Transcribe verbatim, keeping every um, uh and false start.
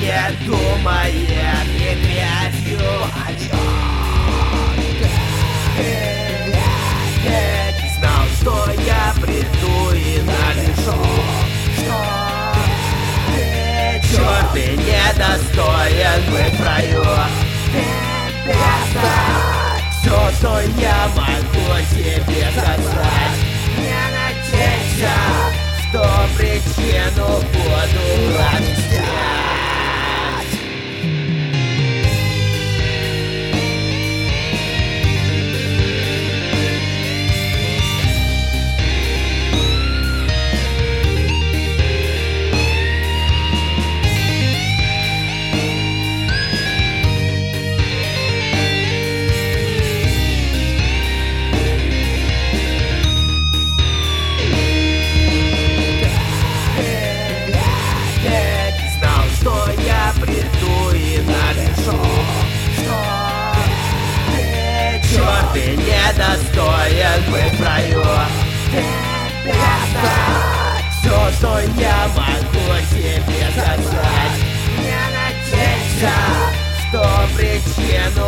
не думает и грязью ольет. Знал, что я приду и напишу, что черт, ты недостоин быть в раю. Все, что я могу тебе сказать, не надейся, что причину буду объяснять. Черт, ты недостоин быть в раю. Все, что я могу тебе сказать, не надейся, что причину